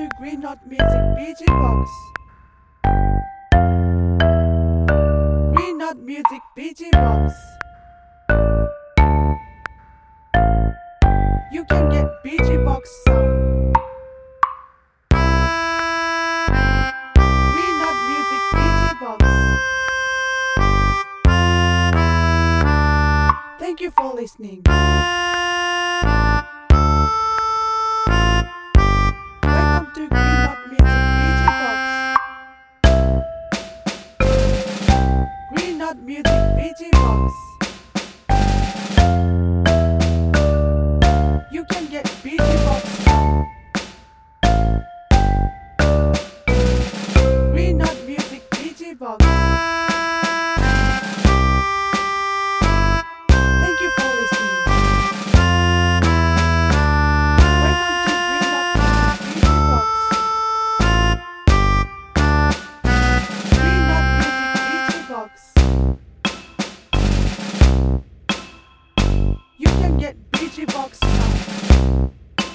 to Green Knot Music BG Box. Green Knot Music BG Box. You can get BG Box sound. Green Knot Music BG Box. Thank you for listening. Welcome to Green Knot Music BG Box. Green Knot Music BG Box. You can get BG Box sound. Green Knot Music BG Box. Thank you for listening. Welcome to Green Knot Music BG Box. Green Knot Music BG Box. You can get BG Box sound.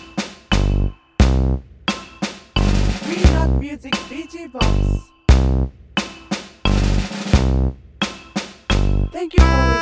Green Knot Music BG Box. Thank you for listening.